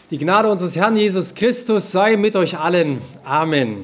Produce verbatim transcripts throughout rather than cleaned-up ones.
Die Gnade unseres Herrn Jesus Christus sei mit euch allen. Amen.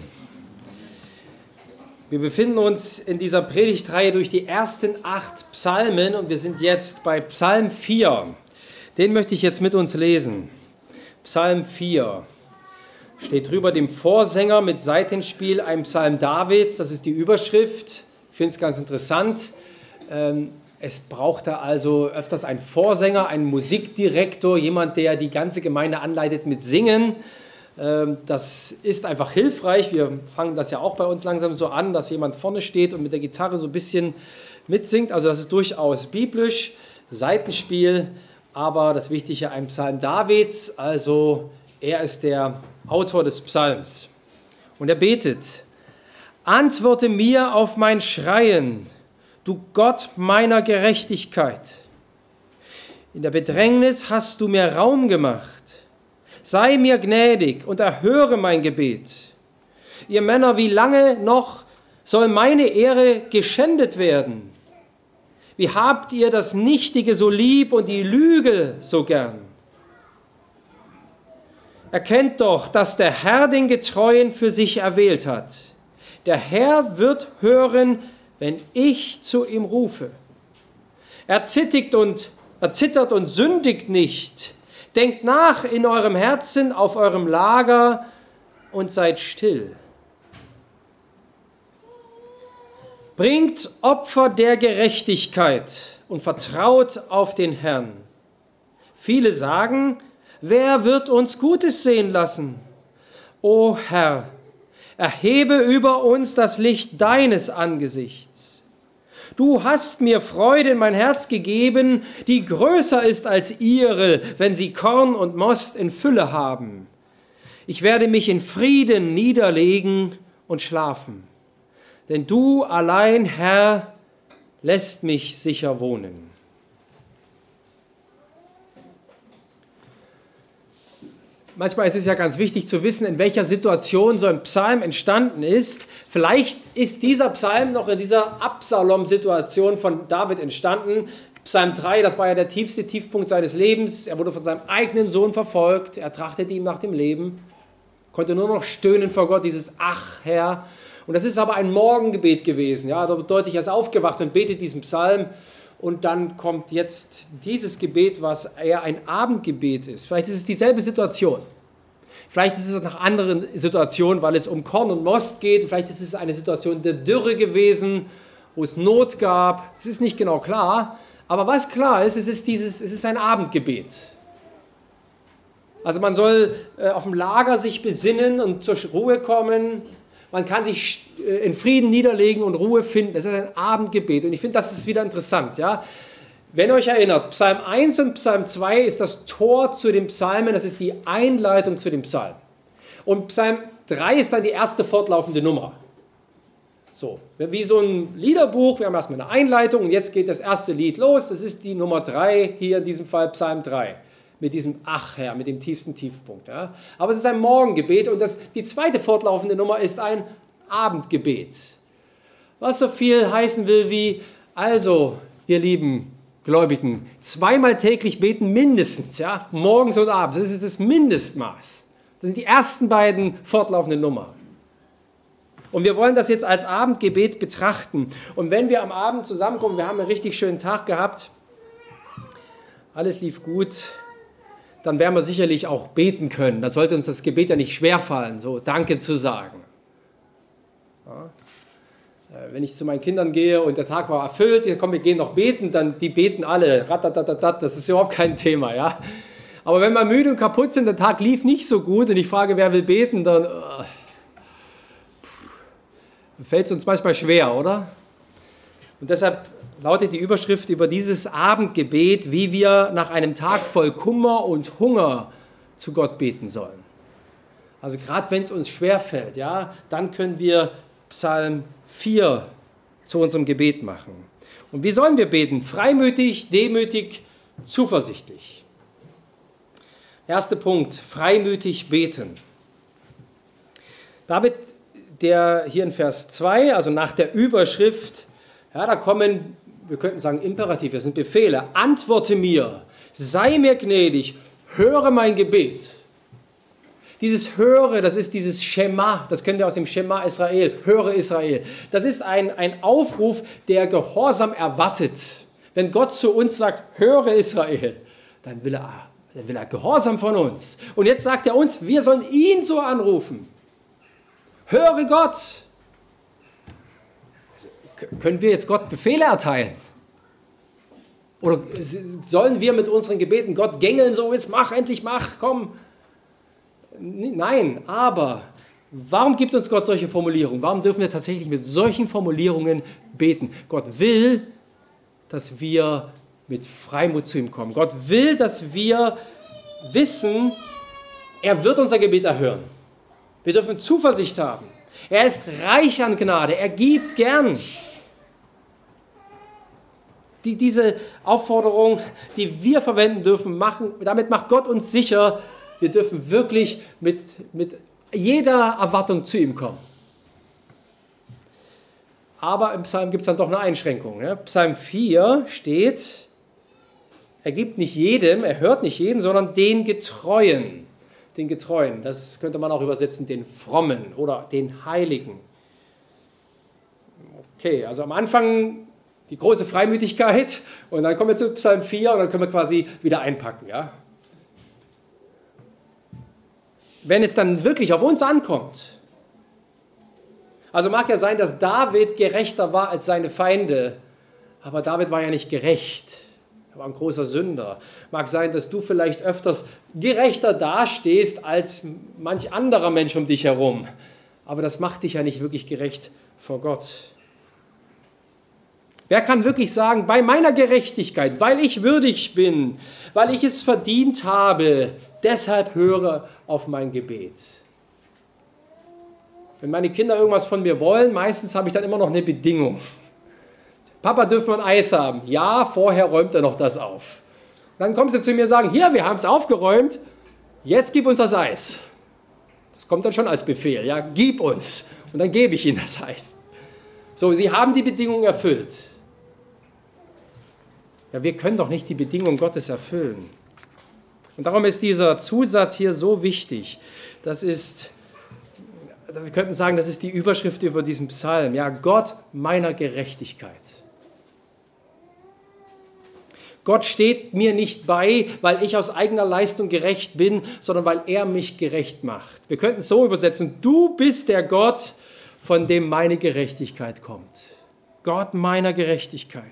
Wir befinden uns in dieser Predigtreihe durch die ersten acht Psalmen und wir sind jetzt bei Psalm vier. Den möchte ich jetzt mit uns lesen. Psalm vier. Steht drüber dem Vorsänger mit Saitenspiel, ein Psalm Davids. Das ist die Überschrift. Ich finde es ganz interessant. Es brauchte also öfters einen Vorsänger, einen Musikdirektor, jemand, der die ganze Gemeinde anleitet mit Singen. Das ist einfach hilfreich. Wir fangen das ja auch bei uns langsam so an, dass jemand vorne steht und mit der Gitarre so ein bisschen mitsingt. Also das ist durchaus biblisch, Saitenspiel, aber das Wichtige, ein Psalm Davids, also er ist der Autor des Psalms. Und er betet: Antworte mir auf mein Schreien, du Gott meiner Gerechtigkeit. In der Bedrängnis hast du mir Raum gemacht. Sei mir gnädig und erhöre mein Gebet. Ihr Männer, wie lange noch soll meine Ehre geschändet werden? Wie habt ihr das Nichtige so lieb und die Lüge so gern? Erkennt doch, dass der Herr den Getreuen für sich erwählt hat. Der Herr wird hören, wenn ich zu ihm rufe. Er zittert und, er zittert und sündigt nicht. Denkt nach in eurem Herzen auf eurem Lager und seid still. Bringt Opfer der Gerechtigkeit und vertraut auf den Herrn. Viele sagen, wer wird uns Gutes sehen lassen? O Herr, erhebe über uns das Licht deines Angesichts. Du hast mir Freude in mein Herz gegeben, die größer ist als ihre, wenn sie Korn und Most in Fülle haben. Ich werde mich in Frieden niederlegen und schlafen. Denn du allein, Herr, lässt mich sicher wohnen. Manchmal ist es ja ganz wichtig zu wissen, in welcher Situation so ein Psalm entstanden ist. Vielleicht ist dieser Psalm noch in dieser Absalom-Situation von David entstanden. Psalm drei, das war ja der tiefste Tiefpunkt seines Lebens. Er wurde von seinem eigenen Sohn verfolgt. Er trachtete ihm nach dem Leben, konnte nur noch stöhnen vor Gott, dieses Ach, Herr. Und das ist aber ein Morgengebet gewesen. Ja, da bedeutet, er ist aufgewacht und betet diesen Psalm. Und dann kommt jetzt dieses Gebet, was eher ein Abendgebet ist. Vielleicht ist es dieselbe Situation. Vielleicht ist es nach anderen Situationen, weil es um Korn und Most geht. Vielleicht ist es eine Situation der Dürre gewesen, wo es Not gab. Es ist nicht genau klar. Aber was klar ist, es ist, dieses, es ist ein Abendgebet. Also man soll äh, auf dem Lager sich besinnen und zur Ruhe kommen. Man kann sich in Frieden niederlegen und Ruhe finden. Das ist ein Abendgebet. Und ich finde, das ist wieder interessant. Ja? Wenn ihr euch erinnert, Psalm eins und Psalm zwei ist das Tor zu den Psalmen. Das ist die Einleitung zu dem Psalm. Und Psalm drei ist dann die erste fortlaufende Nummer. So, wie so ein Liederbuch. Wir haben erstmal eine Einleitung und jetzt geht das erste Lied los. Das ist die Nummer drei, hier in diesem Fall Psalm drei. Mit diesem Ach, Herr, mit dem tiefsten Tiefpunkt. Ja. Aber es ist ein Morgengebet und das, die zweite fortlaufende Nummer ist ein Abendgebet. Was so viel heißen will wie, also, ihr lieben Gläubigen, zweimal täglich beten mindestens, ja, morgens und abends. Das ist das Mindestmaß. Das sind die ersten beiden fortlaufenden Nummern. Und wir wollen das jetzt als Abendgebet betrachten. Und wenn wir am Abend zusammenkommen, wir haben einen richtig schönen Tag gehabt, alles lief gut, dann werden wir sicherlich auch beten können. Da sollte uns das Gebet ja nicht schwerfallen, so Danke zu sagen. Ja. Wenn ich zu meinen Kindern gehe und der Tag war erfüllt, ja, komm, wir gehen noch beten, dann die beten alle, ratatatatat, das ist überhaupt kein Thema. Ja. Aber wenn wir müde und kaputt sind, der Tag lief nicht so gut und ich frage, wer will beten, dann uh, fällt es uns manchmal schwer, oder? Und deshalb lautet die Überschrift über dieses Abendgebet, wie wir nach einem Tag voll Kummer und Hunger zu Gott beten sollen. Also gerade wenn es uns schwerfällt, ja, dann können wir Psalm vier zu unserem Gebet machen. Und wie sollen wir beten? Freimütig, demütig, zuversichtlich. Erster Punkt, freimütig beten. David, der hier in Vers zwei, also nach der Überschrift, ja, da kommen, wir könnten sagen Imperativ, das sind Befehle. Antworte mir, sei mir gnädig, höre mein Gebet. Dieses Höre, das ist dieses Schema, das kennen wir aus dem Schema Israel, höre Israel. Das ist ein, ein Aufruf, der Gehorsam erwartet. Wenn Gott zu uns sagt, höre Israel, dann will er, dann will er Gehorsam von uns. Und jetzt sagt er uns, wir sollen ihn so anrufen. Höre Gott. Können wir jetzt Gott Befehle erteilen? Oder sollen wir mit unseren Gebeten Gott gängeln, so ist, mach, endlich mach, komm. Nein, aber warum gibt uns Gott solche Formulierungen? Warum dürfen wir tatsächlich mit solchen Formulierungen beten? Gott will, dass wir mit Freimut zu ihm kommen. Gott will, dass wir wissen, er wird unser Gebet erhören. Wir dürfen Zuversicht haben. Er ist reich an Gnade, er gibt gern. Die, diese Aufforderung, die wir verwenden dürfen, machen, damit macht Gott uns sicher, wir dürfen wirklich mit, mit jeder Erwartung zu ihm kommen. Aber im Psalm gibt es dann doch eine Einschränkung. Ne? Psalm vier steht, er gibt nicht jedem, er hört nicht jeden, sondern den Getreuen. Den Getreuen, das könnte man auch übersetzen, den Frommen oder den Heiligen. Okay, also am Anfang die große Freimütigkeit und dann kommen wir zu Psalm vier und dann können wir quasi wieder einpacken. Ja? Wenn es dann wirklich auf uns ankommt, also mag ja sein, dass David gerechter war als seine Feinde, aber David war ja nicht gerecht. Er war ein großer Sünder. Mag sein, dass du vielleicht öfters gerechter dastehst als manch anderer Mensch um dich herum. Aber das macht dich ja nicht wirklich gerecht vor Gott. Wer kann wirklich sagen, bei meiner Gerechtigkeit, weil ich würdig bin, weil ich es verdient habe, deshalb höre auf mein Gebet? Wenn meine Kinder irgendwas von mir wollen, meistens habe ich dann immer noch eine Bedingung. Papa, dürfen wir ein Eis haben? Ja, vorher räumt er noch das auf. Dann kommen sie zu mir und sagen, hier, wir haben es aufgeräumt, jetzt gib uns das Eis. Das kommt dann schon als Befehl, ja, gib uns. Und dann gebe ich ihnen das Eis. So, sie haben die Bedingungen erfüllt. Ja, wir können doch nicht die Bedingungen Gottes erfüllen. Und darum ist dieser Zusatz hier so wichtig. Das ist, wir könnten sagen, das ist die Überschrift über diesen Psalm. Ja, Gott meiner Gerechtigkeit. Gott steht mir nicht bei, weil ich aus eigener Leistung gerecht bin, sondern weil er mich gerecht macht. Wir könnten es so übersetzen, du bist der Gott, von dem meine Gerechtigkeit kommt. Gott meiner Gerechtigkeit.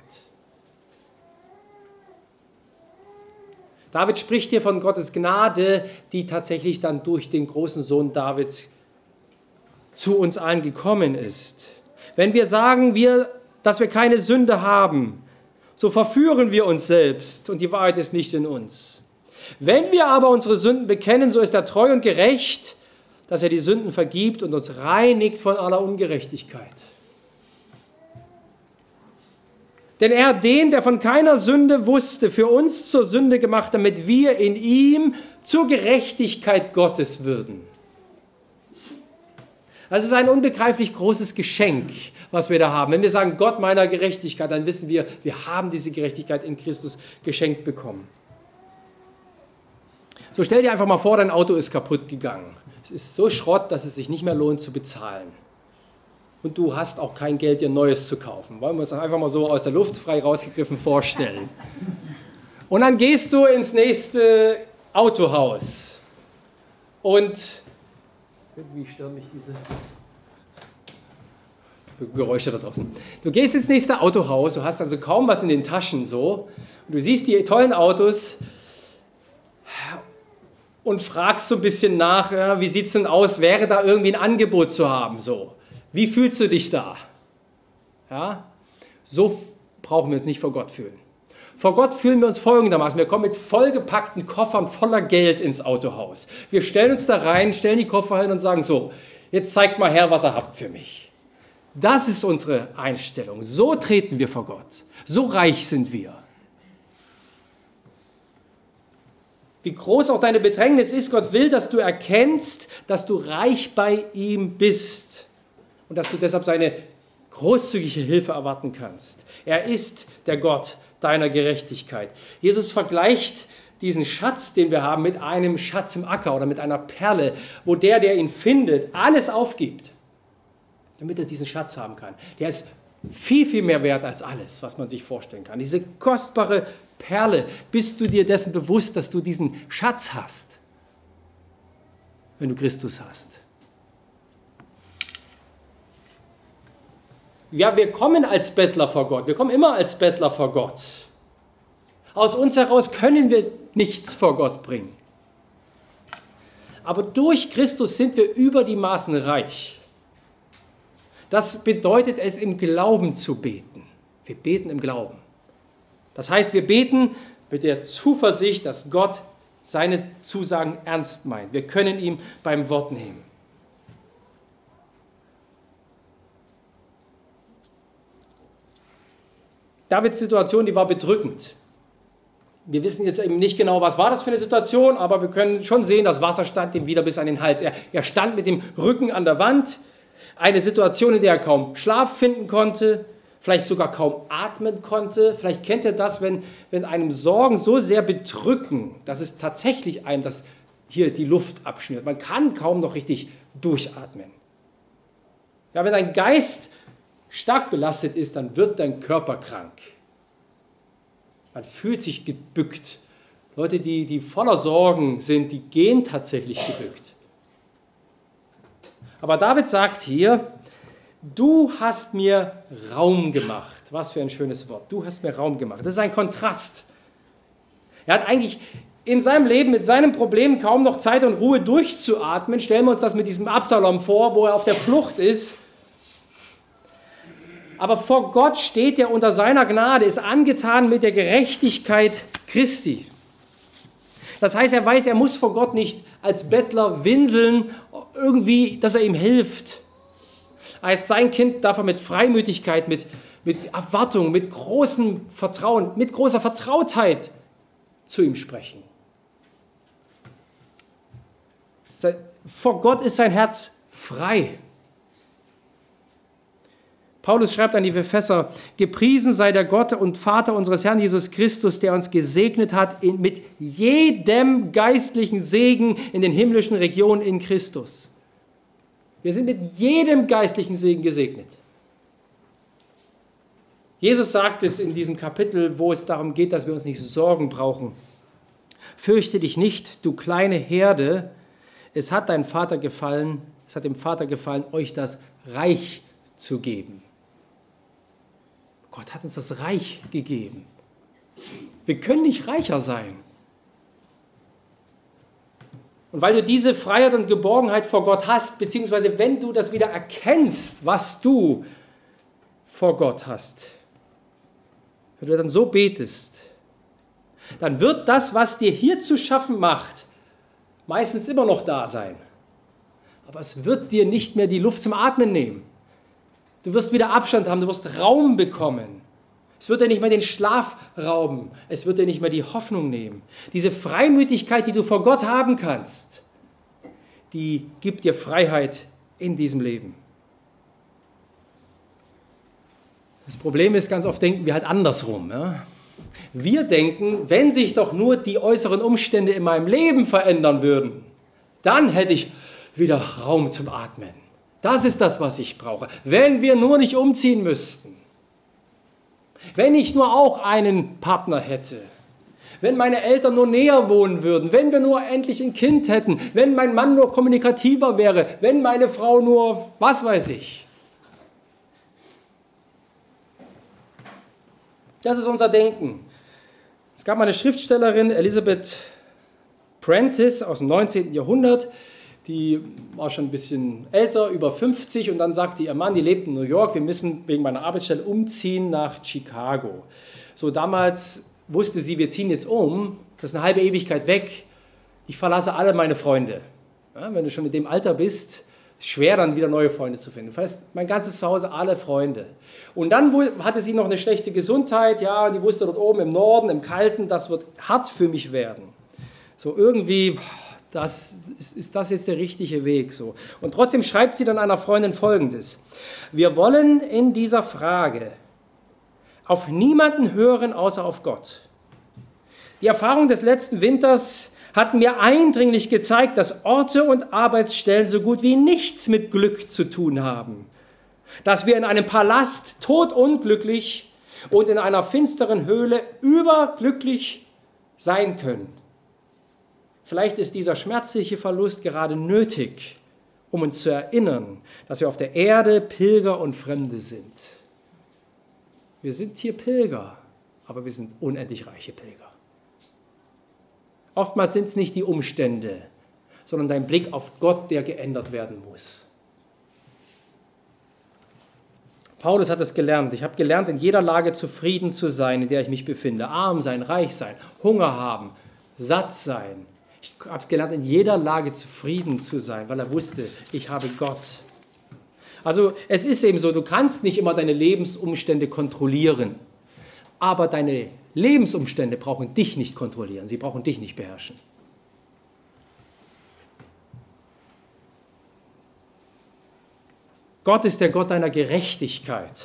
David spricht hier von Gottes Gnade, die tatsächlich dann durch den großen Sohn Davids zu uns allen gekommen ist. Wenn wir sagen, wir, dass wir keine Sünde haben, so verführen wir uns selbst und die Wahrheit ist nicht in uns. Wenn wir aber unsere Sünden bekennen, so ist er treu und gerecht, dass er die Sünden vergibt und uns reinigt von aller Ungerechtigkeit. Denn er hat den, der von keiner Sünde wusste, für uns zur Sünde gemacht, damit wir in ihm zur Gerechtigkeit Gottes würden. Das ist ein unbegreiflich großes Geschenk, was wir da haben. Wenn wir sagen, Gott meiner Gerechtigkeit, dann wissen wir, wir haben diese Gerechtigkeit in Christus geschenkt bekommen. So stell dir einfach mal vor, dein Auto ist kaputt gegangen. Es ist so Schrott, dass es sich nicht mehr lohnt zu bezahlen. Und du hast auch kein Geld, dir Neues zu kaufen. Wollen wir uns einfach mal so aus der Luft frei rausgegriffen vorstellen. Und dann gehst du ins nächste Autohaus. Und wie stören mich diese Geräusche da draußen. Du gehst ins nächste Autohaus, du hast also kaum was in den Taschen so. Und du siehst die tollen Autos und fragst so ein bisschen nach, ja, wie sieht es denn aus, wäre da irgendwie ein Angebot zu haben so. Wie fühlst du dich da? Ja? So brauchen wir uns nicht vor Gott fühlen. Vor Gott fühlen wir uns folgendermaßen. Wir kommen mit vollgepackten Koffern voller Geld ins Autohaus. Wir stellen uns da rein, stellen die Koffer hin und sagen so, jetzt zeigt mal her, was ihr habt für mich. Das ist unsere Einstellung. So treten wir vor Gott. So reich sind wir. Wie groß auch deine Bedrängnis ist, Gott will, dass du erkennst, dass du reich bei ihm bist. Und dass du deshalb seine großzügige Hilfe erwarten kannst. Er ist der Gott deiner Gerechtigkeit. Jesus vergleicht diesen Schatz, den wir haben, mit einem Schatz im Acker oder mit einer Perle, wo der, der ihn findet, alles aufgibt, damit er diesen Schatz haben kann. Der ist viel, viel mehr wert als alles, was man sich vorstellen kann. Diese kostbare Perle, bist du dir dessen bewusst, dass du diesen Schatz hast, wenn du Christus hast? Ja, wir kommen als Bettler vor Gott. Wir kommen immer als Bettler vor Gott. Aus uns heraus können wir nichts vor Gott bringen. Aber durch Christus sind wir über die Maßen reich. Das bedeutet es, im Glauben zu beten. Wir beten im Glauben. Das heißt, wir beten mit der Zuversicht, dass Gott seine Zusagen ernst meint. Wir können ihn beim Wort nehmen. Davids Situation, die war bedrückend. Wir wissen jetzt eben nicht genau, was war das für eine Situation, aber wir können schon sehen, das Wasser stand ihm wieder bis an den Hals. Er, er stand mit dem Rücken an der Wand. Eine Situation, in der er kaum Schlaf finden konnte, vielleicht sogar kaum atmen konnte. Vielleicht kennt ihr das, wenn, wenn einem Sorgen so sehr bedrücken, dass es tatsächlich einem das hier die Luft abschnürt. Man kann kaum noch richtig durchatmen. Ja, wenn dein Geist stark belastet ist, dann wird dein Körper krank. Man fühlt sich gebückt. Leute, die, die voller Sorgen sind, die gehen tatsächlich gebückt. Aber David sagt hier, du hast mir Raum gemacht. Was für ein schönes Wort. Du hast mir Raum gemacht. Das ist ein Kontrast. Er hat eigentlich in seinem Leben mit seinen Problemen kaum noch Zeit und Ruhe durchzuatmen. Stellen wir uns das mit diesem Absalom vor, wo er auf der Flucht ist. Aber vor Gott steht er unter seiner Gnade, ist angetan mit der Gerechtigkeit Christi. Das heißt, er weiß, er muss vor Gott nicht als Bettler winseln, irgendwie, dass er ihm hilft. Als sein Kind darf er mit Freimütigkeit, mit, mit Erwartung, mit großem Vertrauen, mit großer Vertrautheit zu ihm sprechen. Vor Gott ist sein Herz frei. Paulus schreibt an die Epheser, gepriesen sei der Gott und Vater unseres Herrn Jesus Christus, der uns gesegnet hat in, mit jedem geistlichen Segen in den himmlischen Regionen in Christus. Wir sind mit jedem geistlichen Segen gesegnet. Jesus sagt es in diesem Kapitel, wo es darum geht, dass wir uns nicht Sorgen brauchen. Fürchte dich nicht, du kleine Herde, es hat dein Vater gefallen, es hat dem Vater gefallen, euch das Reich zu geben. Gott hat uns das Reich gegeben. Wir können nicht reicher sein. Und weil du diese Freiheit und Geborgenheit vor Gott hast, beziehungsweise wenn du das wieder erkennst, was du vor Gott hast, wenn du dann so betest, dann wird das, was dir hier zu schaffen macht, meistens immer noch da sein. Aber es wird dir nicht mehr die Luft zum Atmen nehmen. Du wirst wieder Abstand haben, du wirst Raum bekommen. Es wird dir nicht mehr den Schlaf rauben, es wird dir nicht mehr die Hoffnung nehmen. Diese Freimütigkeit, die du vor Gott haben kannst, die gibt dir Freiheit in diesem Leben. Das Problem ist, ganz oft denken wir halt andersrum. Ja? Wir denken, wenn sich doch nur die äußeren Umstände in meinem Leben verändern würden, dann hätte ich wieder Raum zum Atmen. Das ist das, was ich brauche. Wenn wir nur nicht umziehen müssten. Wenn ich nur auch einen Partner hätte. Wenn meine Eltern nur näher wohnen würden. Wenn wir nur endlich ein Kind hätten. Wenn mein Mann nur kommunikativer wäre. Wenn meine Frau nur, was weiß ich. Das ist unser Denken. Es gab mal eine Schriftstellerin, Elizabeth Prentice aus dem neunzehnten Jahrhundert, die war schon ein bisschen älter, über fünfzig, und dann sagte ihr Mann, die lebt in New York, wir müssen wegen meiner Arbeitsstelle umziehen nach Chicago. So, damals wusste sie, wir ziehen jetzt um, das ist eine halbe Ewigkeit weg, ich verlasse alle meine Freunde. Ja, wenn du schon in dem Alter bist, ist es schwer, dann wieder neue Freunde zu finden. Das heißt, mein ganzes Zuhause, alle Freunde. Und dann hatte sie noch eine schlechte Gesundheit, ja, die wusste dort oben im Norden, im Kalten, das wird hart für mich werden. So irgendwie... Das, ist, ist das jetzt der richtige Weg? So. Und trotzdem schreibt sie dann einer Freundin Folgendes. Wir wollen in dieser Frage auf niemanden hören, außer auf Gott. Die Erfahrung des letzten Winters hat mir eindringlich gezeigt, dass Orte und Arbeitsstellen so gut wie nichts mit Glück zu tun haben. Dass wir in einem Palast todunglücklich und in einer finsteren Höhle überglücklich sein können. Vielleicht ist dieser schmerzliche Verlust gerade nötig, um uns zu erinnern, dass wir auf der Erde Pilger und Fremde sind. Wir sind hier Pilger, aber wir sind unendlich reiche Pilger. Oftmals sind es nicht die Umstände, sondern dein Blick auf Gott, der geändert werden muss. Paulus hat es gelernt. Ich habe gelernt, in jeder Lage zufrieden zu sein, in der ich mich befinde. Arm sein, reich sein, Hunger haben, satt sein. Ich habe gelernt, in jeder Lage zufrieden zu sein, weil er wusste, ich habe Gott. Also es ist eben so, du kannst nicht immer deine Lebensumstände kontrollieren, aber deine Lebensumstände brauchen dich nicht kontrollieren, sie brauchen dich nicht beherrschen. Gott ist der Gott deiner Gerechtigkeit.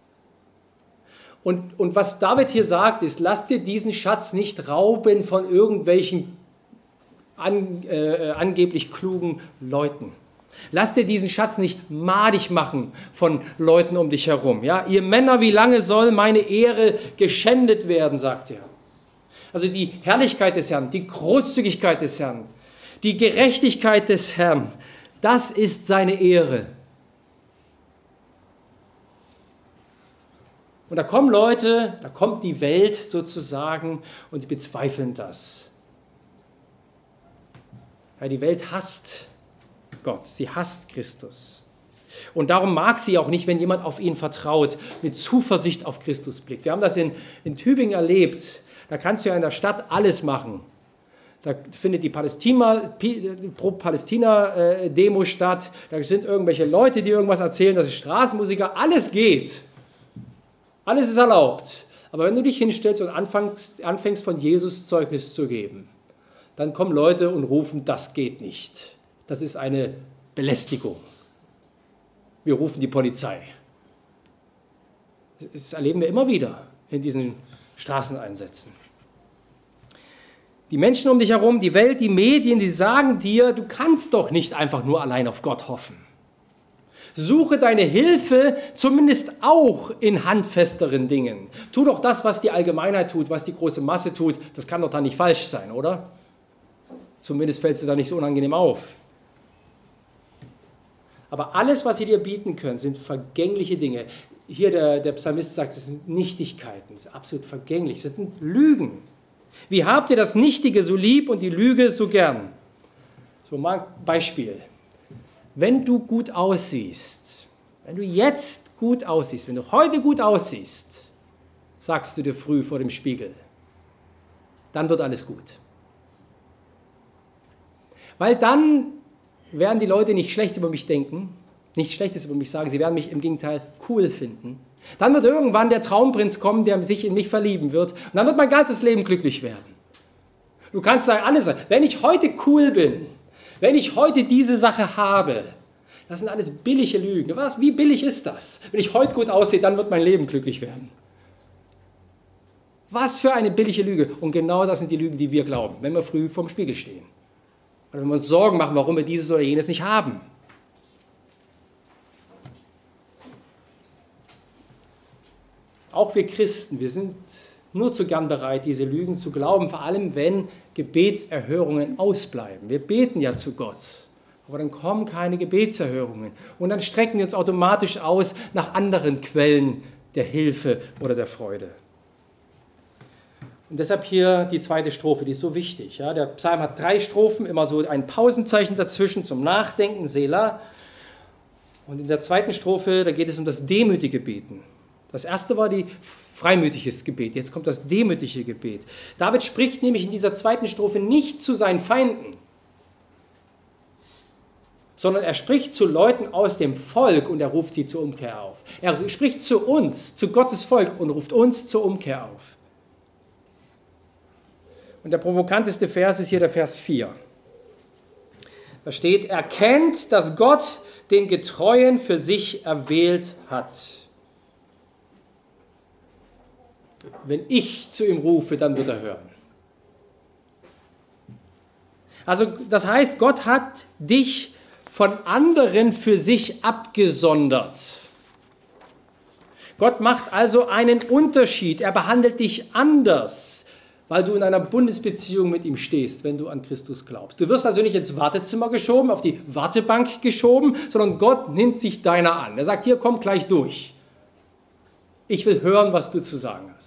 Und, und was David hier sagt, ist, lass dir diesen Schatz nicht rauben von irgendwelchen an, äh, angeblich klugen Leuten. Lass dir diesen Schatz nicht madig machen von Leuten um dich herum. Ja? Ihr Männer, wie lange soll meine Ehre geschändet werden, sagt er. Also die Herrlichkeit des Herrn, die Großzügigkeit des Herrn, die Gerechtigkeit des Herrn, das ist seine Ehre. Und da kommen Leute, da kommt die Welt sozusagen und sie bezweifeln das. Ja, die Welt hasst Gott, sie hasst Christus. Und darum mag sie auch nicht, wenn jemand auf ihn vertraut, mit Zuversicht auf Christus blickt. Wir haben das in, in Tübingen erlebt. Da kannst du ja in der Stadt alles machen. Da findet die Palästina, Pro-Palästina-Demo statt. Da sind irgendwelche Leute, die irgendwas erzählen. Das ist Straßenmusiker. Alles geht. Alles ist erlaubt. Aber wenn du dich hinstellst und anfängst, anfängst von Jesus Zeugnis zu geben, dann kommen Leute und rufen, das geht nicht. Das ist eine Belästigung. Wir rufen die Polizei. Das erleben wir immer wieder in diesen Straßeneinsätzen. Die Menschen um dich herum, die Welt, die Medien, die sagen dir, du kannst doch nicht einfach nur allein auf Gott hoffen. Suche deine Hilfe zumindest auch in handfesteren Dingen. Tu doch das, was die Allgemeinheit tut, was die große Masse tut. Das kann doch dann nicht falsch sein, oder? Zumindest fällt es dir da nicht so unangenehm auf. Aber alles, was sie dir bieten können, sind vergängliche Dinge. Hier der, der Psalmist sagt, es sind Nichtigkeiten, es ist absolut vergänglich, es sind Lügen. Wie habt ihr das Nichtige so lieb und die Lüge so gern? So mal ein Beispiel. Wenn du gut aussiehst, wenn du jetzt gut aussiehst, wenn du heute gut aussiehst, sagst du dir früh vor dem Spiegel, dann wird alles gut. Weil dann werden die Leute nicht schlecht über mich denken, nichts Schlechtes über mich sagen, sie werden mich im Gegenteil cool finden. Dann wird irgendwann der Traumprinz kommen, der sich in mich verlieben wird und dann wird mein ganzes Leben glücklich werden. Du kannst sagen, alles, wenn ich heute cool bin, wenn ich heute diese Sache habe, das sind alles billige Lügen. Was, wie billig ist das? Wenn ich heute gut aussehe, dann wird mein Leben glücklich werden. Was für eine billige Lüge. Und genau das sind die Lügen, die wir glauben, wenn wir früh vorm Spiegel stehen. Oder wenn wir uns Sorgen machen, warum wir dieses oder jenes nicht haben. Auch wir Christen, wir sind nur zu gern bereit, diese Lügen zu glauben, vor allem wenn Gebetserhörungen ausbleiben. Wir beten ja zu Gott, aber dann kommen keine Gebetserhörungen. Und dann strecken wir uns automatisch aus nach anderen Quellen der Hilfe oder der Freude. Und deshalb hier die zweite Strophe, die ist so wichtig. Ja, der Psalm hat drei Strophen, immer so ein Pausenzeichen dazwischen zum Nachdenken, Selah. Und in der zweiten Strophe, da geht es um das demütige Beten. Das erste war die freimütiges Gebet, jetzt kommt das demütige Gebet. David spricht nämlich in dieser zweiten Strophe nicht zu seinen Feinden, sondern er spricht zu Leuten aus dem Volk und er ruft sie zur Umkehr auf. Er spricht zu uns, zu Gottes Volk und ruft uns zur Umkehr auf. Und der provokanteste Vers ist hier der Vers vier. Da steht, erkennt, dass Gott den Getreuen für sich erwählt hat. Wenn ich zu ihm rufe, dann wird er hören. Also das heißt, Gott hat dich von anderen für sich abgesondert. Gott macht also einen Unterschied. Er behandelt dich anders, weil du in einer Bundesbeziehung mit ihm stehst, wenn du an Christus glaubst. Du wirst also nicht ins Wartezimmer geschoben, auf die Wartebank geschoben, sondern Gott nimmt sich deiner an. Er sagt, hier, komm gleich durch. Ich will hören, was du zu sagen hast.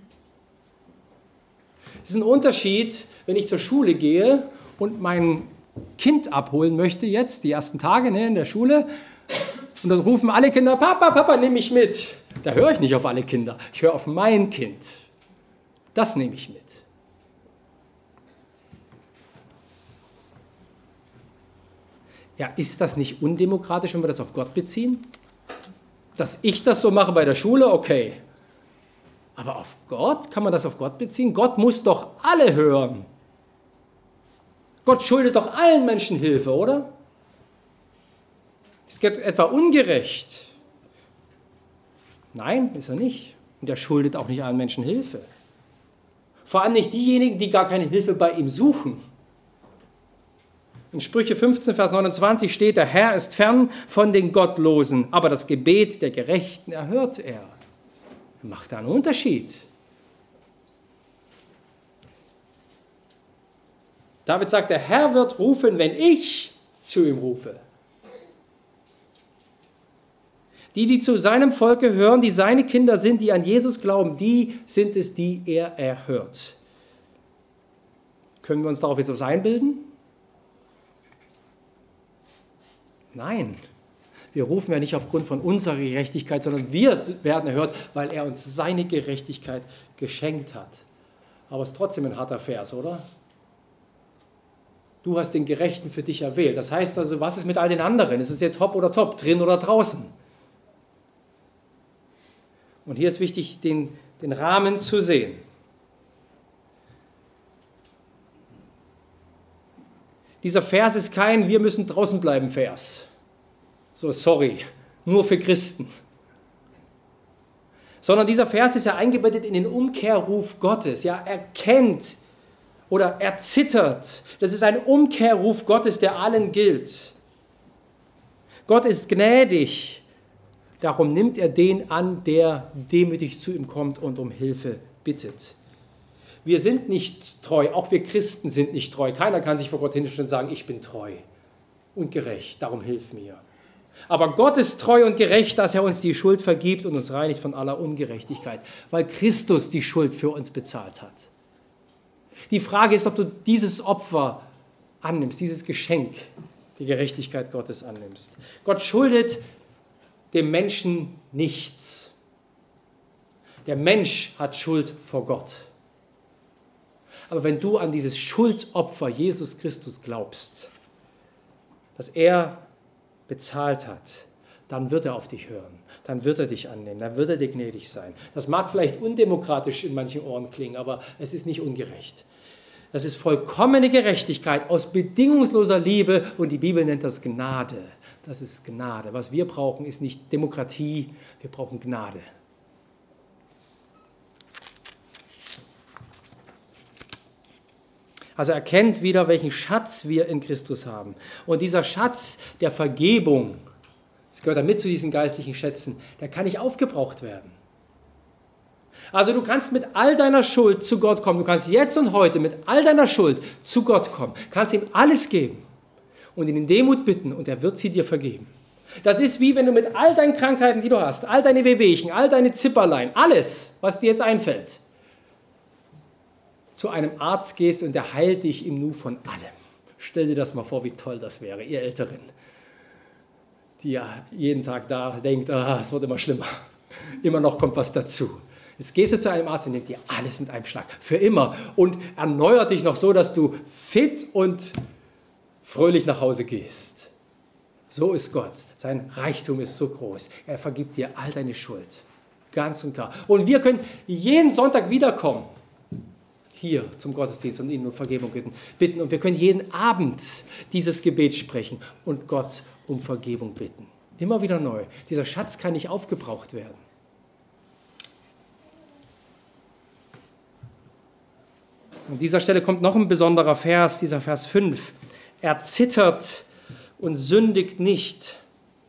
Es ist ein Unterschied, wenn ich zur Schule gehe und mein Kind abholen möchte jetzt, die ersten Tage ne, in der Schule, und dann rufen alle Kinder, Papa, Papa, nimm mich mit. Da höre ich nicht auf alle Kinder, ich höre auf mein Kind. Das nehme ich mit. Ja, ist das nicht undemokratisch, wenn wir das auf Gott beziehen? Dass ich das so mache bei der Schule, okay. Aber auf Gott, kann man das auf Gott beziehen? Gott muss doch alle hören. Gott schuldet doch allen Menschen Hilfe, oder? Ist Gott etwa ungerecht? Nein, ist er nicht. Und er schuldet auch nicht allen Menschen Hilfe. Vor allem nicht diejenigen, die gar keine Hilfe bei ihm suchen. In Sprüche fünfzehn, Vers neunundzwanzig steht, der Herr ist fern von den Gottlosen, aber das Gebet der Gerechten erhört er. Er macht da einen Unterschied. David sagt, der Herr wird rufen, wenn ich zu ihm rufe. Die, die zu seinem Volk gehören, die seine Kinder sind, die an Jesus glauben, die sind es, die er erhört. Können wir uns darauf jetzt was einbilden? Nein, wir rufen ja nicht aufgrund von unserer Gerechtigkeit, sondern wir werden erhört, weil er uns seine Gerechtigkeit geschenkt hat. Aber es ist trotzdem ein harter Vers, oder? Du hast den Gerechten für dich erwählt. Das heißt also, was ist mit all den anderen? Ist es jetzt hopp oder top, drin oder draußen? Und hier ist wichtig, den, den Rahmen zu sehen. Dieser Vers ist kein Wir müssen draußen bleiben Vers. So, sorry, nur für Christen. Sondern dieser Vers ist ja eingebettet in den Umkehrruf Gottes. Ja, er kennt oder er zittert. Das ist ein Umkehrruf Gottes, der allen gilt. Gott ist gnädig. Darum nimmt er den an, der demütig zu ihm kommt und um Hilfe bittet. Wir sind nicht treu, auch wir Christen sind nicht treu. Keiner kann sich vor Gott hinstellen und sagen, ich bin treu und gerecht, darum hilf mir. Aber Gott ist treu und gerecht, dass er uns die Schuld vergibt und uns reinigt von aller Ungerechtigkeit, weil Christus die Schuld für uns bezahlt hat. Die Frage ist, ob du dieses Opfer annimmst, dieses Geschenk, die Gerechtigkeit Gottes annimmst. Gott schuldet dem Menschen nichts. Der Mensch hat Schuld vor Gott. Aber wenn du an dieses Schuldopfer Jesus Christus glaubst, dass er bezahlt hat, dann wird er auf dich hören, dann wird er dich annehmen, dann wird er dir gnädig sein. Das mag vielleicht undemokratisch in manchen Ohren klingen, aber es ist nicht ungerecht. Das ist vollkommene Gerechtigkeit aus bedingungsloser Liebe und die Bibel nennt das Gnade. Das ist Gnade. Was wir brauchen, ist nicht Demokratie, wir brauchen Gnade. Also erkennt wieder, welchen Schatz wir in Christus haben. Und dieser Schatz der Vergebung, das gehört damit zu diesen geistlichen Schätzen, der kann nicht aufgebraucht werden. Also du kannst mit all deiner Schuld zu Gott kommen. Du kannst jetzt und heute mit all deiner Schuld zu Gott kommen. Kannst ihm alles geben und ihn in Demut bitten und er wird sie dir vergeben. Das ist wie wenn du mit all deinen Krankheiten, die du hast, all deine Wehwehchen, all deine Zipperlein, alles, was dir jetzt einfällt, zu einem Arzt gehst und der heilt dich im Nu von allem. Stell dir das mal vor, wie toll das wäre, ihr Älteren, die ja jeden Tag da denkt, ah, es wird immer schlimmer. Immer noch kommt was dazu. Jetzt gehst du zu einem Arzt und nimmt dir alles mit einem Schlag, für immer, und erneuert dich noch so, dass du fit und fröhlich nach Hause gehst. So ist Gott. Sein Reichtum ist so groß. Er vergibt dir all deine Schuld. Ganz und klar. Und wir können jeden Sonntag wiederkommen. Hier zum Gottesdienst und ihn um Vergebung bitten. Und wir können jeden Abend dieses Gebet sprechen und Gott um Vergebung bitten. Immer wieder neu. Dieser Schatz kann nicht aufgebraucht werden. An dieser Stelle kommt noch ein besonderer Vers, dieser Vers fünf. Er zittert und sündigt nicht.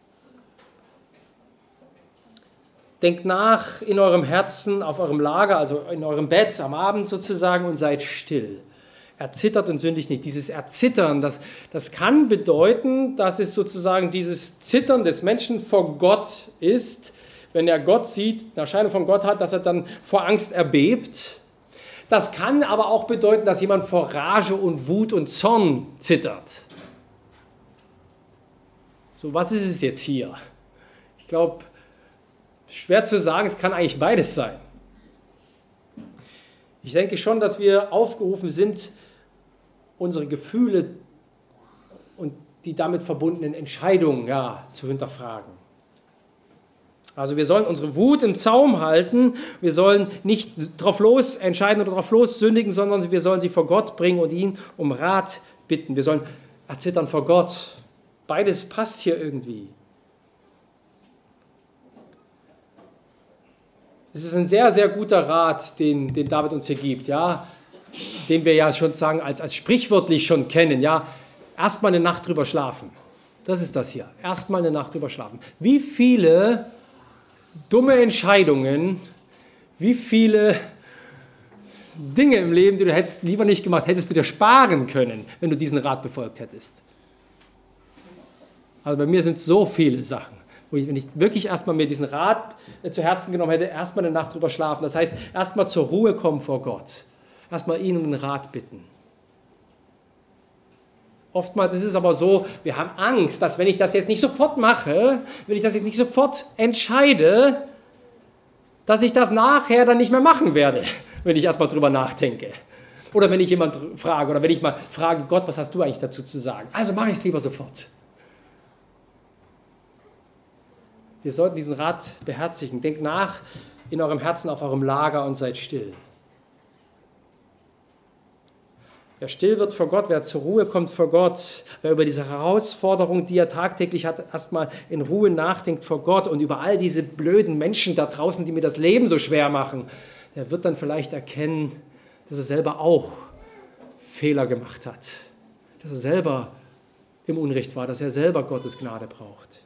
Denkt nach in eurem Herzen, auf eurem Lager, also in eurem Bett am Abend sozusagen und seid still. Er zittert und sündigt nicht. Dieses Erzittern, das, das kann bedeuten, dass es sozusagen dieses Zittern des Menschen vor Gott ist. Wenn er Gott sieht, eine Erscheinung von Gott hat, dass er dann vor Angst erbebt. Das kann aber auch bedeuten, dass jemand vor Rage und Wut und Zorn zittert. So, was ist es jetzt hier? Ich glaube, schwer zu sagen, es kann eigentlich beides sein. Ich denke schon, dass wir aufgerufen sind, unsere Gefühle und die damit verbundenen Entscheidungen ja, zu hinterfragen. Also wir sollen unsere Wut im Zaum halten, wir sollen nicht drauf los entscheiden oder drauf los sündigen, sondern wir sollen sie vor Gott bringen und ihn um Rat bitten. Wir sollen erzittern vor Gott. Beides passt hier irgendwie. Es ist ein sehr, sehr guter Rat, den, den David uns hier gibt, ja, den wir ja schon sagen, als, als sprichwörtlich schon kennen. Ja, erstmal eine Nacht drüber schlafen. Das ist das hier. Erstmal eine Nacht drüber schlafen. Wie viele dumme Entscheidungen, wie viele Dinge im Leben, die du hättest lieber nicht gemacht, hättest du dir sparen können, wenn du diesen Rat befolgt hättest. Also bei mir sind es so viele Sachen, wo ich, wenn ich wirklich erstmal mir diesen Rat zu Herzen genommen hätte, erstmal eine Nacht drüber schlafen. Das heißt, erstmal zur Ruhe kommen vor Gott. Erstmal ihn um den Rat bitten. Oftmals ist es aber so, wir haben Angst, dass wenn ich das jetzt nicht sofort mache, wenn ich das jetzt nicht sofort entscheide, dass ich das nachher dann nicht mehr machen werde, wenn ich erstmal drüber nachdenke. Oder wenn ich jemanden frage, oder wenn ich mal frage, Gott, was hast du eigentlich dazu zu sagen? Also mache ich es lieber sofort. Wir sollten diesen Rat beherzigen. Denkt nach in eurem Herzen auf eurem Lager und seid still. Wer still wird vor Gott, wer zur Ruhe kommt vor Gott, wer über diese Herausforderung, die er tagtäglich hat, erstmal in Ruhe nachdenkt vor Gott und über all diese blöden Menschen da draußen, die mir das Leben so schwer machen, der wird dann vielleicht erkennen, dass er selber auch Fehler gemacht hat, dass er selber im Unrecht war, dass er selber Gottes Gnade braucht.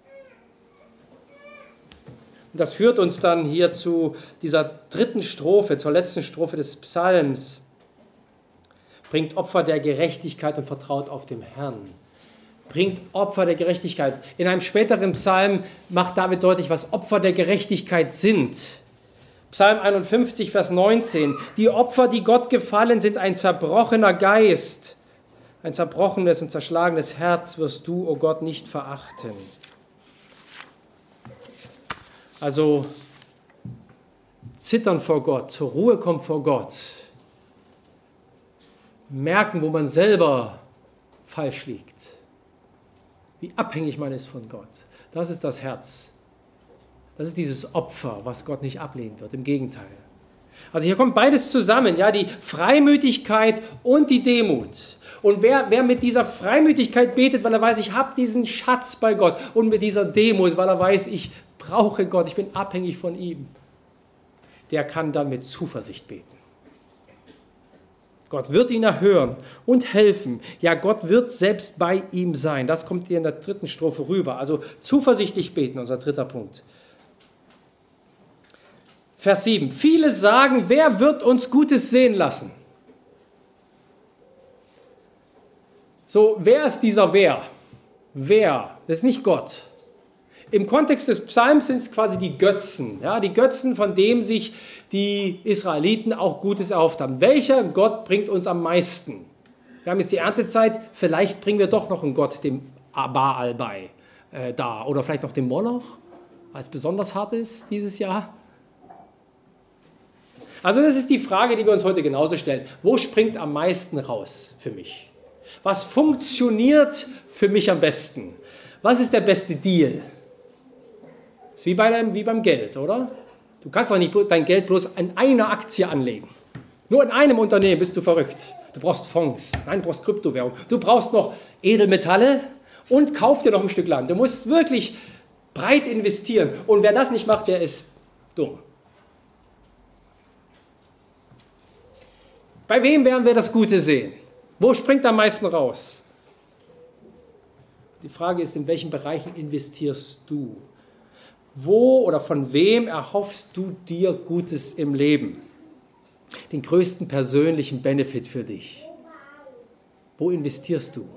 Und das führt uns dann hier zu dieser dritten Strophe, zur letzten Strophe des Psalms. Bringt Opfer der Gerechtigkeit und vertraut auf den Herrn. Bringt Opfer der Gerechtigkeit. In einem späteren Psalm macht David deutlich, was Opfer der Gerechtigkeit sind. Psalm einundfünfzig, Vers neunzehn. Die Opfer, die Gott gefallen, sind ein zerbrochener Geist. Ein zerbrochenes und zerschlagenes Herz wirst du, o oh Gott, nicht verachten. Also zittern vor Gott, zur Ruhe kommen vor Gott. Merken, wo man selber falsch liegt. Wie abhängig man ist von Gott. Das ist das Herz. Das ist dieses Opfer, was Gott nicht ablehnen wird. Im Gegenteil. Also hier kommt beides zusammen. Ja, die Freimütigkeit und die Demut. Und wer, wer mit dieser Freimütigkeit betet, weil er weiß, ich habe diesen Schatz bei Gott. Und mit dieser Demut, weil er weiß, ich brauche Gott, ich bin abhängig von ihm. Der kann dann mit Zuversicht beten. Gott wird ihn erhören und helfen. Ja, Gott wird selbst bei ihm sein. Das kommt hier in der dritten Strophe rüber. Also zuversichtlich beten, unser dritter Punkt. Vers sieben. Viele sagen, wer wird uns Gutes sehen lassen? So, wer ist dieser Wer? Wer? Das ist nicht Gott. Im Kontext des Psalms sind es quasi die Götzen, ja, die Götzen, von denen sich die Israeliten auch Gutes erhofft haben. Welcher Gott bringt uns am meisten? Wir haben jetzt die Erntezeit, vielleicht bringen wir doch noch einen Gott, dem Baal bei, äh, da. Oder vielleicht noch den Moloch, weil es besonders hart ist dieses Jahr. Also das ist die Frage, die wir uns heute genauso stellen. Wo springt am meisten raus für mich? Was funktioniert für mich am besten? Was ist der beste Deal? Das ist wie, bei deinem, wie beim Geld, oder? Du kannst doch nicht dein Geld bloß an einer Aktie anlegen. Nur in einem Unternehmen bist du verrückt. Du brauchst Fonds, nein, du brauchst Kryptowährung. Du brauchst noch Edelmetalle und kauf dir noch ein Stück Land. Du musst wirklich breit investieren. Und wer das nicht macht, der ist dumm. Bei wem werden wir das Gute sehen? Wo springt am meisten raus? Die Frage ist, in welchen Bereichen investierst du? Wo oder von wem erhoffst du dir Gutes im Leben? Den größten persönlichen Benefit für dich. Wo investierst du?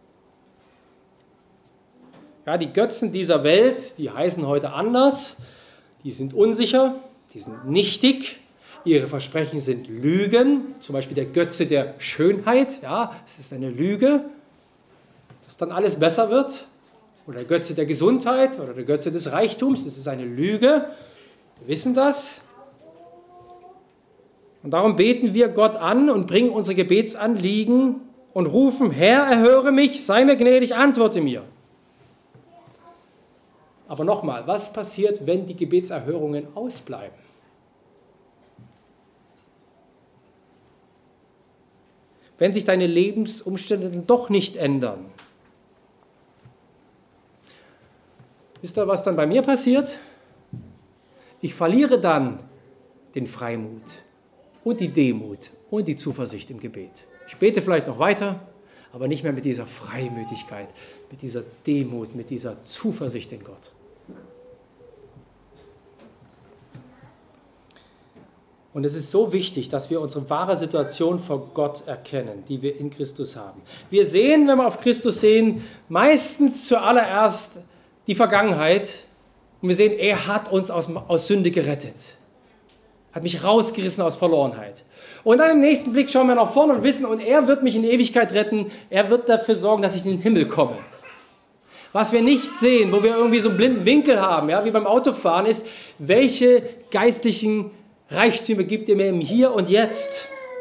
Ja, die Götzen dieser Welt, die heißen heute anders. Die sind unsicher, die sind nichtig. Ihre Versprechen sind Lügen. Zum Beispiel der Götze der Schönheit. Ja, es ist eine Lüge, dass dann alles besser wird. Oder der Götze der Gesundheit oder der Götze des Reichtums. Das ist eine Lüge. Wir wissen das. Und darum beten wir Gott an und bringen unsere Gebetsanliegen und rufen, Herr, erhöre mich, sei mir gnädig, antworte mir. Aber nochmal, was passiert, wenn die Gebetserhörungen ausbleiben? Wenn sich deine Lebensumstände dann doch nicht ändern? Wisst ihr, was dann bei mir passiert? Ich verliere dann den Freimut und die Demut und die Zuversicht im Gebet. Ich bete vielleicht noch weiter, aber nicht mehr mit dieser Freimütigkeit, mit dieser Demut, mit dieser Zuversicht in Gott. Und es ist so wichtig, dass wir unsere wahre Situation vor Gott erkennen, die wir in Christus haben. Wir sehen, wenn wir auf Christus sehen, meistens zuallererst die Vergangenheit und wir sehen, er hat uns aus, aus Sünde gerettet, hat mich rausgerissen aus Verlorenheit. Und dann im nächsten Blick schauen wir nach vorne und wissen, und er wird mich in Ewigkeit retten, er wird dafür sorgen, dass ich in den Himmel komme. Was wir nicht sehen, wo wir irgendwie so einen blinden Winkel haben, ja, wie beim Autofahren, ist, welche geistlichen Reichtümer gibt er mir im Hier und Jetzt.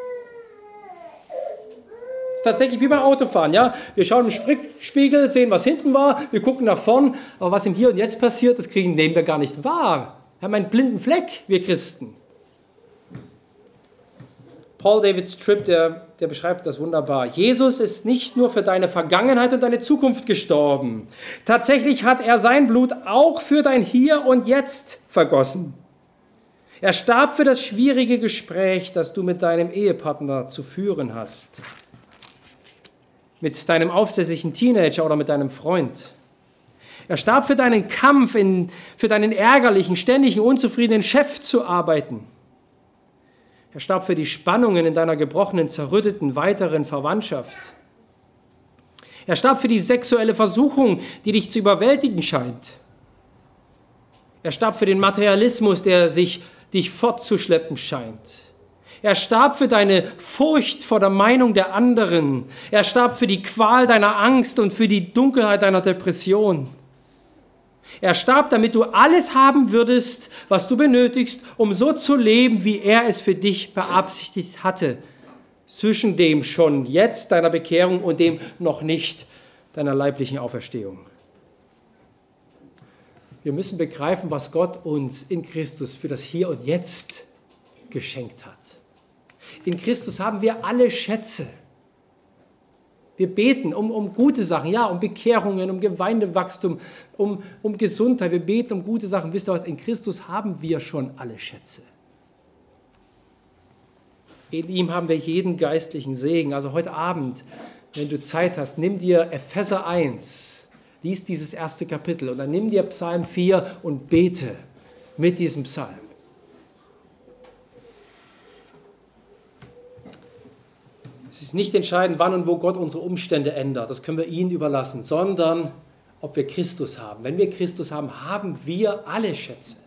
Das ist tatsächlich wie beim Autofahren. Ja? Wir schauen im Spiegel, sehen, was hinten war, wir gucken nach vorn, aber was im Hier und Jetzt passiert, das kriegen, nehmen wir gar nicht wahr. Wir haben einen blinden Fleck, wir Christen. Paul David Tripp, der, der beschreibt das wunderbar. Jesus ist nicht nur für deine Vergangenheit und deine Zukunft gestorben. Tatsächlich hat er sein Blut auch für dein Hier und Jetzt vergossen. Er starb für das schwierige Gespräch, das du mit deinem Ehepartner zu führen hast. Mit deinem aufsässigen Teenager oder mit deinem Freund. Er starb für deinen Kampf, in, für deinen ärgerlichen, ständigen, unzufriedenen Chef zu arbeiten. Er starb für die Spannungen in deiner gebrochenen, zerrütteten, weiteren Verwandtschaft. Er starb für die sexuelle Versuchung, die dich zu überwältigen scheint. Er starb für den Materialismus, der sich dich fortzuschleppen scheint. Er starb für deine Furcht vor der Meinung der anderen. Er starb für die Qual deiner Angst und für die Dunkelheit deiner Depression. Er starb, damit du alles haben würdest, was du benötigst, um so zu leben, wie er es für dich beabsichtigt hatte. Zwischen dem schon jetzt deiner Bekehrung und dem noch nicht deiner leiblichen Auferstehung. Wir müssen begreifen, was Gott uns in Christus für das Hier und Jetzt geschenkt hat. In Christus haben wir alle Schätze. Wir beten um, um gute Sachen, ja, um Bekehrungen, um Gemeindewachstum, um, um Gesundheit. Wir beten um gute Sachen. Wisst ihr was? In Christus haben wir schon alle Schätze. In ihm haben wir jeden geistlichen Segen. Also heute Abend, wenn du Zeit hast, nimm dir Epheser eins. Lies dieses erste Kapitel und dann nimm dir Psalm vier und bete mit diesem Psalm. Es ist nicht entscheidend, wann und wo Gott unsere Umstände ändert. Das können wir ihm überlassen, sondern ob wir Christus haben. Wenn wir Christus haben, haben wir alle Schätze.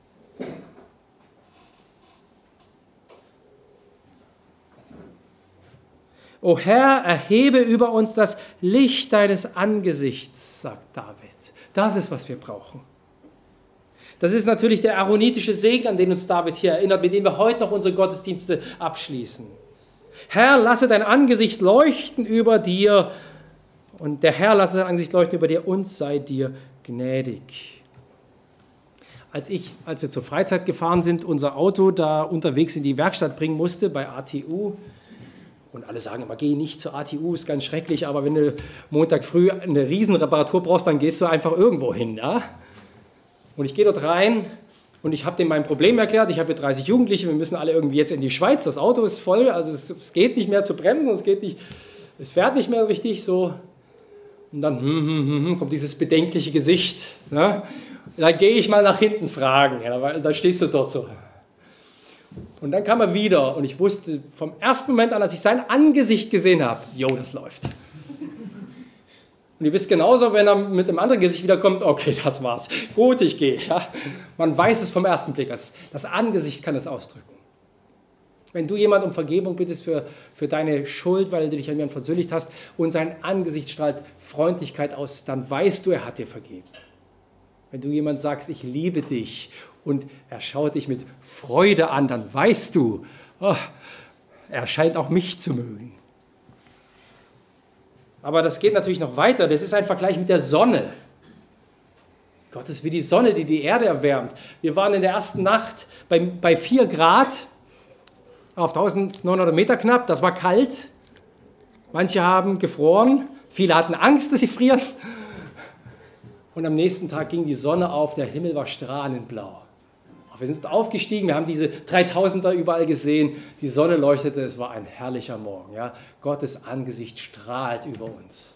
O Herr, erhebe über uns das Licht deines Angesichts, sagt David. Das ist, was wir brauchen. Das ist natürlich der aaronitische Segen, an den uns David hier erinnert, mit dem wir heute noch unsere Gottesdienste abschließen. Herr, lasse dein Angesicht leuchten über dir und der Herr lasse sein Angesicht leuchten über dir und sei dir gnädig. Als ich, als wir zur Freizeit gefahren sind, unser Auto da unterwegs in die Werkstatt bringen musste bei A T U, und alle sagen immer, geh nicht zur A T U, ist ganz schrecklich, aber wenn du Montag früh eine Riesenreparatur brauchst, dann gehst du einfach irgendwo hin. Ja? Und ich gehe dort rein Und ich habe dem mein Problem erklärt, ich habe hier dreißig Jugendliche, wir müssen alle irgendwie jetzt in die Schweiz, das Auto ist voll, also es, es geht nicht mehr zu bremsen, es geht nicht, es fährt nicht mehr richtig so. Und dann hm, hm, hm, hm, kommt dieses bedenkliche Gesicht. Ne? Da gehe ich mal nach hinten fragen, ja, weil da stehst du dort so. Und dann kam er wieder und ich wusste vom ersten Moment an, als ich sein Angesicht gesehen habe, jo, das läuft. Und ihr wisst genauso, wenn er mit einem anderen Gesicht wiederkommt, okay, das war's. Gut, ich gehe. Ja. Man weiß es vom ersten Blick. Das, das Angesicht kann es ausdrücken. Wenn du jemand um Vergebung bittest für, für deine Schuld, weil du dich an jemanden versündigt hast und sein Angesicht strahlt Freundlichkeit aus, dann weißt du, er hat dir vergeben. Wenn du jemand sagst, ich liebe dich und er schaut dich mit Freude an, dann weißt du, oh, er scheint auch mich zu mögen. Aber das geht natürlich noch weiter. Das ist ein Vergleich mit der Sonne. Gott ist wie die Sonne, die die Erde erwärmt. Wir waren in der ersten Nacht bei, bei vier Grad auf eintausendneunhundert Meter knapp. Das war kalt. Manche haben gefroren. Viele hatten Angst, dass sie frieren. Und am nächsten Tag ging die Sonne auf. Der Himmel war strahlend blau. Wir sind aufgestiegen, wir haben diese dreitausender überall gesehen, die Sonne leuchtete, es war ein herrlicher Morgen. Ja? Gottes Angesicht strahlt über uns.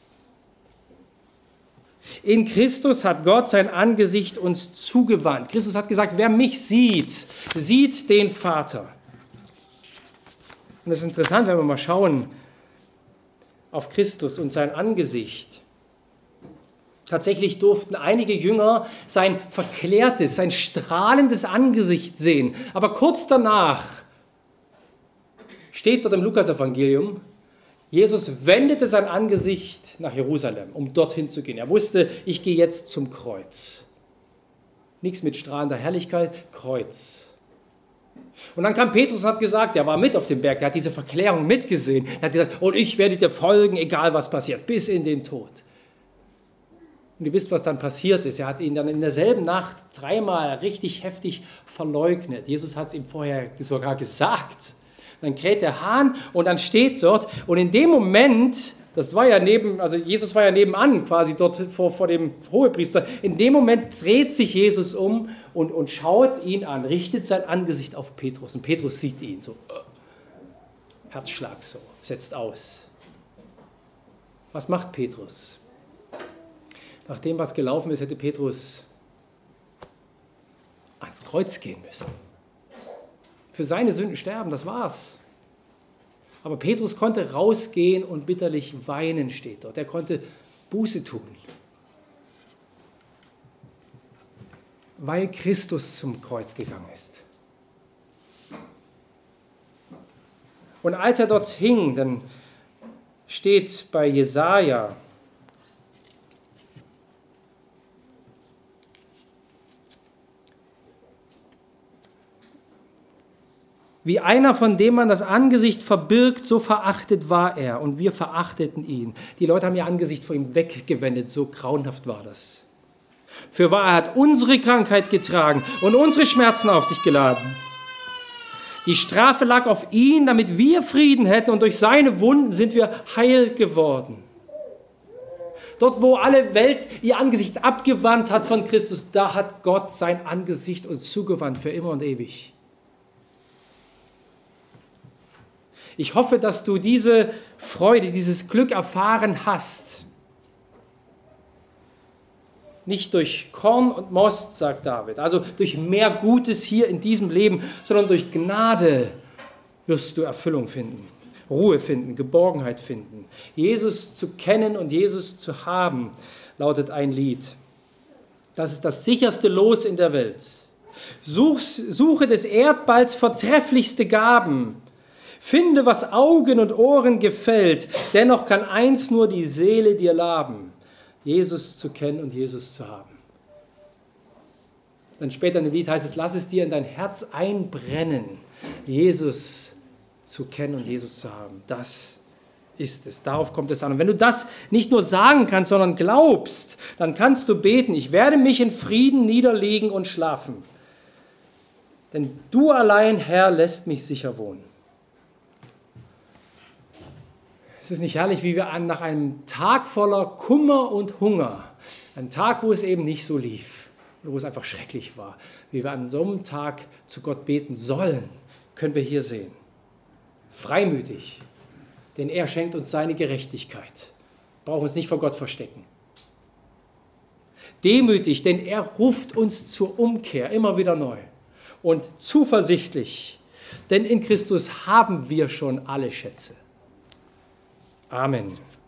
In Christus hat Gott sein Angesicht uns zugewandt. Christus hat gesagt, wer mich sieht, sieht den Vater. Und es ist interessant, wenn wir mal schauen auf Christus und sein Angesicht. Tatsächlich durften einige Jünger sein verklärtes, sein strahlendes Angesicht sehen. Aber kurz danach steht dort im Lukasevangelium, Jesus wendete sein Angesicht nach Jerusalem, um dorthin zu gehen. Er wusste, ich gehe jetzt zum Kreuz. Nichts mit strahlender Herrlichkeit, Kreuz. Und dann kam Petrus und hat gesagt, er war mit auf dem Berg, er hat diese Verklärung mitgesehen. Er hat gesagt, und ich werde dir folgen, egal was passiert, bis in den Tod. Und ihr wisst, was dann passiert ist. Er hat ihn dann in derselben Nacht dreimal richtig heftig verleugnet. Jesus hat es ihm vorher sogar gesagt. Dann kräht der Hahn und dann steht dort. Und in dem Moment, das war ja neben, also Jesus war ja nebenan quasi dort vor, vor dem Hohepriester. In dem Moment dreht sich Jesus um und, und schaut ihn an, richtet sein Angesicht auf Petrus. Und Petrus sieht ihn so. Herzschlag so, setzt aus. Was macht Petrus? Nach dem, was gelaufen ist, hätte Petrus ans Kreuz gehen müssen. Für seine Sünden sterben, das war's. Aber Petrus konnte rausgehen und bitterlich weinen, steht dort. Er konnte Buße tun. Weil Christus zum Kreuz gegangen ist. Und als er dort hing, dann steht bei Jesaja, wie einer, von dem man das Angesicht verbirgt, so verachtet war er und wir verachteten ihn. Die Leute haben ihr Angesicht vor ihm weggewendet, so grauenhaft war das. Fürwahr, er hat unsere Krankheit getragen und unsere Schmerzen auf sich geladen. Die Strafe lag auf ihn, damit wir Frieden hätten und durch seine Wunden sind wir heil geworden. Dort, wo alle Welt ihr Angesicht abgewandt hat von Christus, da hat Gott sein Angesicht uns zugewandt für immer und ewig. Ich hoffe, dass du diese Freude, dieses Glück erfahren hast. Nicht durch Korn und Most, sagt David, also durch mehr Gutes hier in diesem Leben, sondern durch Gnade wirst du Erfüllung finden, Ruhe finden, Geborgenheit finden. Jesus zu kennen und Jesus zu haben, lautet ein Lied. Das ist das sicherste Los in der Welt. Such, suche des Erdballs vortrefflichste Gaben. Finde, was Augen und Ohren gefällt, dennoch kann eins nur die Seele dir laben, Jesus zu kennen und Jesus zu haben. Dann später in dem Lied heißt es, lass es dir in dein Herz einbrennen, Jesus zu kennen und Jesus zu haben. Das ist es, darauf kommt es an. Und wenn du das nicht nur sagen kannst, sondern glaubst, dann kannst du beten, ich werde mich in Frieden niederlegen und schlafen. Denn du allein, Herr, lässt mich sicher wohnen. Es ist nicht herrlich, wie wir nach einem Tag voller Kummer und Hunger, einem Tag, wo es eben nicht so lief, und wo es einfach schrecklich war. Wie wir an so einem Tag zu Gott beten sollen, können wir hier sehen. Freimütig, denn er schenkt uns seine Gerechtigkeit. Wir brauchen uns nicht vor Gott verstecken. Demütig, denn er ruft uns zur Umkehr immer wieder neu. Und zuversichtlich, denn in Christus haben wir schon alle Schätze. Amen.